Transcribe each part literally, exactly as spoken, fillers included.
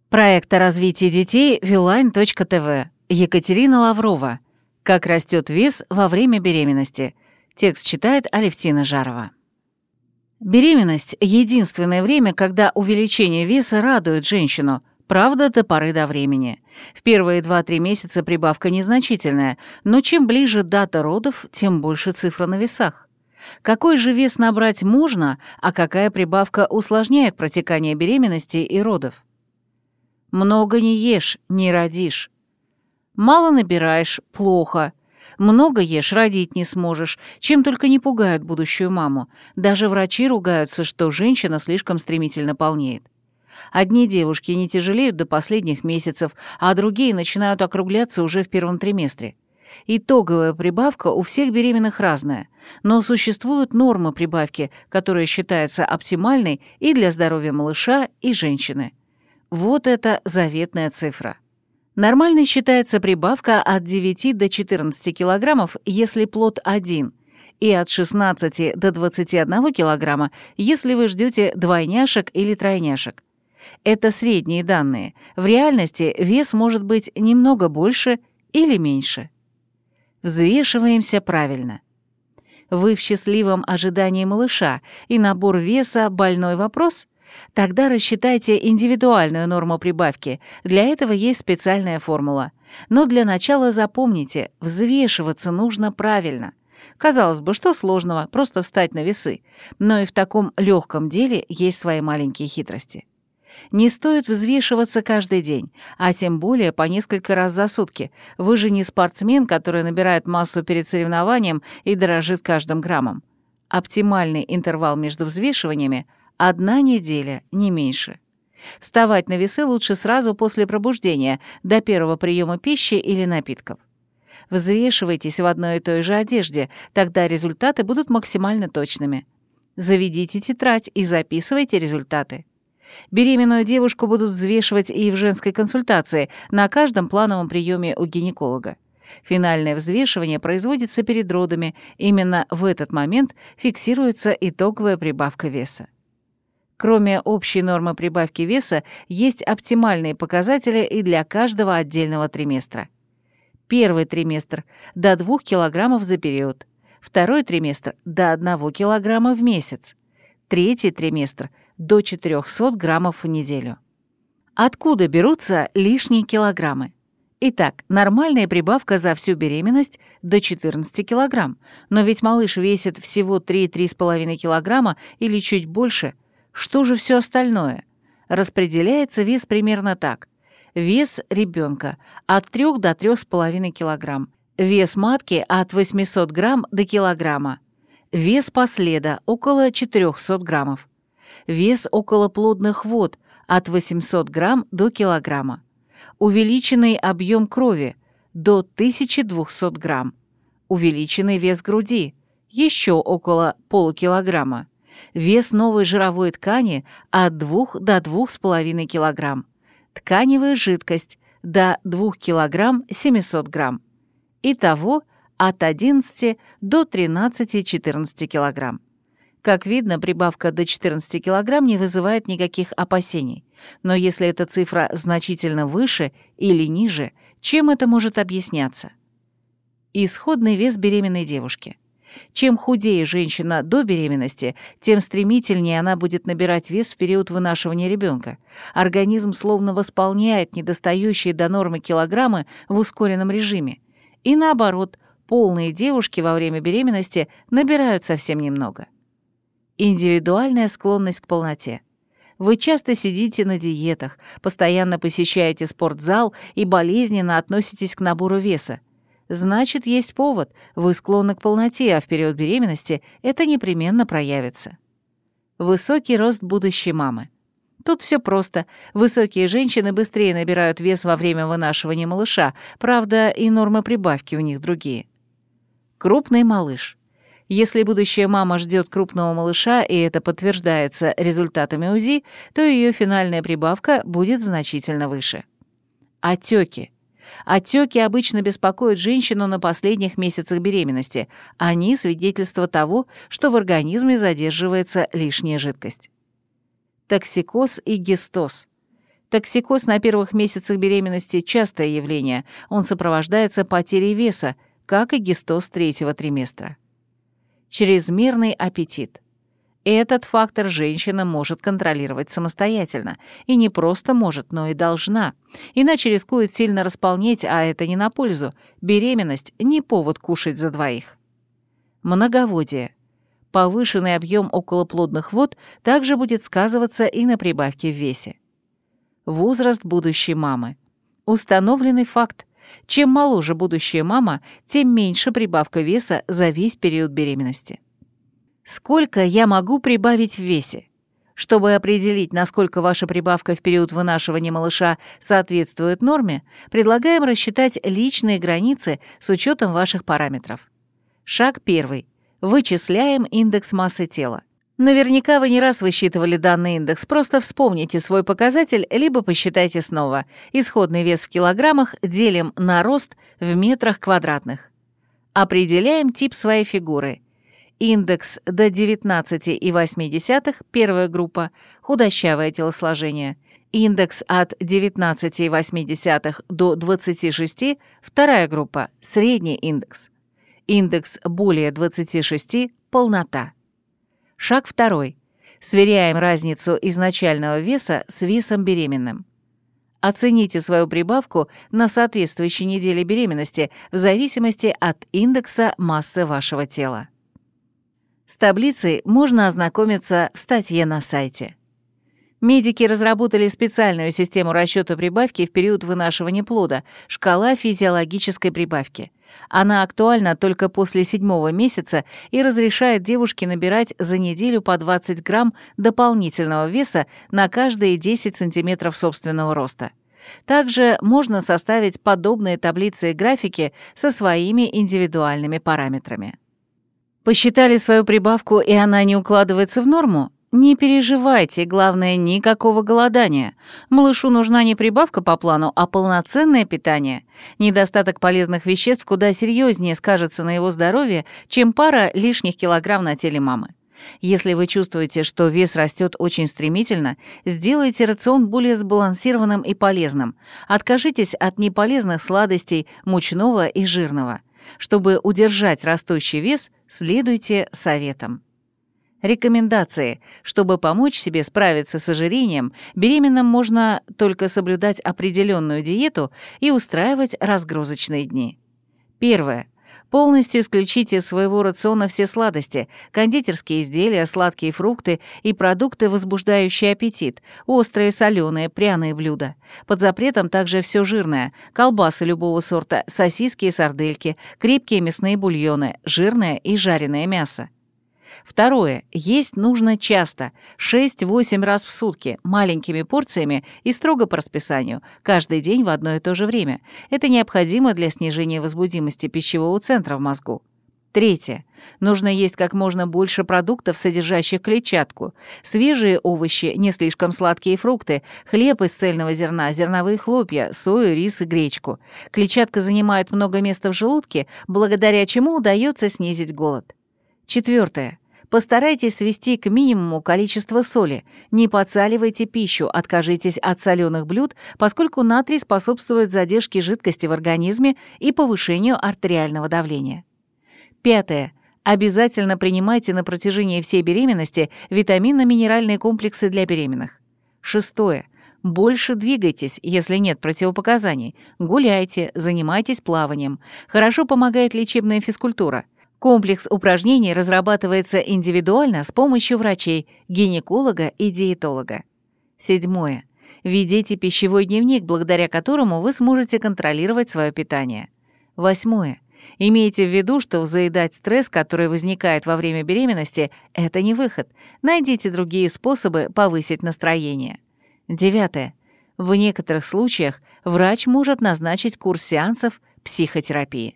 Проект о развитии детей Вилайн точка тэ вэ. Екатерина Лаврова. Как растет вес во время беременности. Текст читает Алевтина Жарова. Беременность — единственное время, когда увеличение веса радует женщину, правда, до поры до времени. В первые два-три месяца прибавка незначительная, но чем ближе дата родов, тем больше цифра на весах. Какой же вес набрать можно, а какая прибавка усложняет протекание беременности и родов? Много не ешь, не родишь. Мало набираешь — плохо. Много ешь — родить не сможешь, чем только не пугают будущую маму. Даже врачи ругаются, что женщина слишком стремительно полнеет. Одни девушки не тяжелеют до последних месяцев, а другие начинают округляться уже в первом триместре. Итоговая прибавка у всех беременных разная, но существуют нормы прибавки, которая считается оптимальной и для здоровья малыша, и женщины. Вот это заветная цифра. Нормальной считается прибавка от девяти до четырнадцати килограммов, если плод один, и от шестнадцати до двадцати одного килограмма, если вы ждете двойняшек или тройняшек. Это средние данные. В реальности вес может быть немного больше или меньше. Взвешиваемся правильно. Вы в счастливом ожидании малыша, и набор веса – больной вопрос? Тогда рассчитайте индивидуальную норму прибавки, для этого есть специальная формула. Но для начала запомните, взвешиваться нужно правильно. Казалось бы, что сложного, просто встать на весы, но и в таком легком деле есть свои маленькие хитрости. Не стоит взвешиваться каждый день, а тем более по несколько раз за сутки. Вы же не спортсмен, который набирает массу перед соревнованием и дорожит каждым граммом. Оптимальный интервал между взвешиваниями – одна неделя, не меньше. Вставать на весы лучше сразу после пробуждения, до первого приема пищи или напитков. Взвешивайтесь в одной и той же одежде, тогда результаты будут максимально точными. Заведите тетрадь и записывайте результаты. Беременную девушку будут взвешивать и в женской консультации, на каждом плановом приеме у гинеколога. Финальное взвешивание производится перед родами, именно в этот момент фиксируется итоговая прибавка веса. Кроме общей нормы прибавки веса, есть оптимальные показатели и для каждого отдельного триместра. Первый триместр – до двух килограммов за период. Второй триместр – до одного килограмма в месяц. Третий триместр – до четырехсот граммов в неделю. Откуда берутся лишние килограммы? Итак, нормальная прибавка за всю беременность – до четырнадцати килограмм. Но ведь малыш весит всего три-три с половиной килограмма или чуть больше. Что же все остальное? Распределяется вес примерно так. Вес ребенка от трёх до трёх с половиной килограмм. Вес матки от восьмисот грамм до килограмма. Вес последа около четырехсот граммов. Вес околоплодных вод от восьмисот грамм до килограмма. Увеличенный объем крови до тысячи двухсот грамм. Увеличенный вес груди еще около полукилограмма. Вес новой жировой ткани от двух до двух с половиной килограмм. Тканевая жидкость до двух килограмм семисот грамм. Итого от одиннадцати до тринадцати-четырнадцати килограмм. Как видно, прибавка до четырнадцати килограмм не вызывает никаких опасений. Но если эта цифра значительно выше или ниже, чем это может объясняться? Исходный вес беременной девушки. Чем худее женщина до беременности, тем стремительнее она будет набирать вес в период вынашивания ребенка. Организм словно восполняет недостающие до нормы килограммы в ускоренном режиме. И наоборот, полные девушки во время беременности набирают совсем немного. Индивидуальная склонность к полноте. Вы часто сидите на диетах, постоянно посещаете спортзал и болезненно относитесь к набору веса. Значит, есть повод, вы склонны к полноте, а в период беременности это непременно проявится. Высокий рост будущей мамы. Тут все просто. Высокие женщины быстрее набирают вес во время вынашивания малыша, правда, и нормы прибавки у них другие. Крупный малыш. Если будущая мама ждет крупного малыша, и это подтверждается результатами УЗИ, то ее финальная прибавка будет значительно выше. Отеки. Отеки обычно беспокоят женщину на последних месяцах беременности. Они — свидетельство того, что в организме задерживается лишняя жидкость. Токсикоз и гистоз. Токсикоз на первых месяцах беременности – частое явление, он сопровождается потерей веса, как и гистоз третьего триместра. Чрезмерный аппетит. Этот фактор женщина может контролировать самостоятельно. И не просто может, но и должна. Иначе рискует сильно располнеть, а это не на пользу. Беременность – не повод кушать за двоих. Многоводие. Повышенный объем околоплодных вод также будет сказываться и на прибавке в весе. Возраст будущей мамы. Установленный факт. Чем моложе будущая мама, тем меньше прибавка веса за весь период беременности. Сколько я могу прибавить в весе? Чтобы определить, насколько ваша прибавка в период вынашивания малыша соответствует норме, предлагаем рассчитать личные границы с учетом ваших параметров. Шаг первый. Вычисляем индекс массы тела. Наверняка вы не раз высчитывали данный индекс, просто вспомните свой показатель, либо посчитайте снова. Исходный вес в килограммах делим на рост в метрах квадратных. Определяем тип своей фигуры. Индекс до девятнадцать целых восемь десятых – первая группа, худощавое телосложение. Индекс от девятнадцать целых восемь десятых до двадцати шести – вторая группа, средний индекс. Индекс более двадцати шести – полнота. Шаг второй. Сверяем разницу изначального веса с весом беременным. Оцените свою прибавку на соответствующей неделе беременности в зависимости от индекса массы вашего тела. С таблицей можно ознакомиться в статье на сайте. Медики разработали специальную систему расчета прибавки в период вынашивания плода – шкала физиологической прибавки. Она актуальна только после седьмого месяца и разрешает девушке набирать за неделю по двадцать грамм дополнительного веса на каждые десять сантиметров собственного роста. Также можно составить подобные таблицы и графики со своими индивидуальными параметрами. Посчитали свою прибавку, и она не укладывается в норму? Не переживайте, главное, никакого голодания. Малышу нужна не прибавка по плану, а полноценное питание. Недостаток полезных веществ куда серьезнее скажется на его здоровье, чем пара лишних килограмм на теле мамы. Если вы чувствуете, что вес растет очень стремительно, сделайте рацион более сбалансированным и полезным. Откажитесь от неполезных сладостей, мучного и жирного. Чтобы удержать растущий вес, следуйте советам. Рекомендации. Чтобы помочь себе справиться с ожирением, беременным можно только соблюдать определенную диету и устраивать разгрузочные дни. Первое. Полностью исключите из своего рациона все сладости, кондитерские изделия, сладкие фрукты и продукты, возбуждающие аппетит, острые, соленые, пряные блюда. Под запретом также все жирное, колбасы любого сорта, сосиски и сардельки, крепкие мясные бульоны, жирное и жареное мясо. Второе. Есть нужно часто, шесть-восемь раз в сутки, маленькими порциями и строго по расписанию, каждый день в одно и то же время. Это необходимо для снижения возбудимости пищевого центра в мозгу. Третье. Нужно есть как можно больше продуктов, содержащих клетчатку. Свежие овощи, не слишком сладкие фрукты, хлеб из цельного зерна, зерновые хлопья, сою, рис и гречку. Клетчатка занимает много места в желудке, благодаря чему удается снизить голод. Четвертое. Постарайтесь свести к минимуму количество соли. Не подсаливайте пищу, откажитесь от соленых блюд, поскольку натрий способствует задержке жидкости в организме и повышению артериального давления. Пятое. Обязательно принимайте на протяжении всей беременности витаминно-минеральные комплексы для беременных. Шестое. Больше двигайтесь, если нет противопоказаний. Гуляйте, занимайтесь плаванием. Хорошо помогает лечебная физкультура. Комплекс упражнений разрабатывается индивидуально с помощью врачей, гинеколога и диетолога. Седьмое. Ведите пищевой дневник, благодаря которому вы сможете контролировать свое питание. Восьмое. Имейте в виду, что заедать стресс, который возникает во время беременности, это не выход. Найдите другие способы повысить настроение. Девятое. В некоторых случаях врач может назначить курс сеансов психотерапии.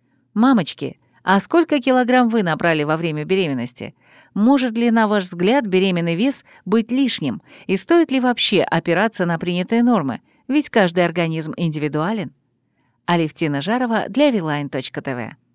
Мамочки, а сколько килограмм вы набрали во время беременности? Может ли, на ваш взгляд, беременный вес быть лишним? И стоит ли вообще опираться на принятые нормы? Ведь каждый организм индивидуален. Алевтина Жарова для Вилайн точка тэ вэ.